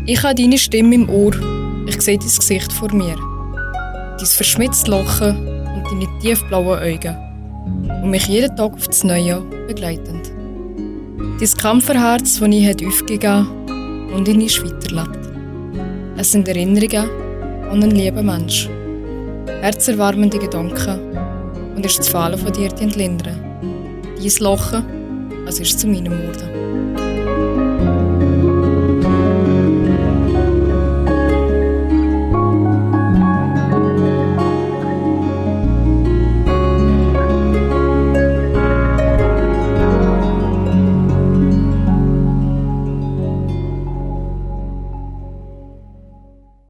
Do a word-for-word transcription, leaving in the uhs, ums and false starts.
Ich habe deine Stimme im Ohr, ich sehe dein Gesicht vor mir. Dein verschmitztes Lachen und deine tiefblauen Augen. Und mich jeden Tag aufs Neue begleitend. Dein Kämpferherz, das ich heute aufgegeben und in dich weiterlebt. Es sind Erinnerungen an einen lieben Mensch. Herzerwärmende Gedanken und ist das Fehlen von dir die entlindern. Dein Lachen, es ist zu meinem geworden.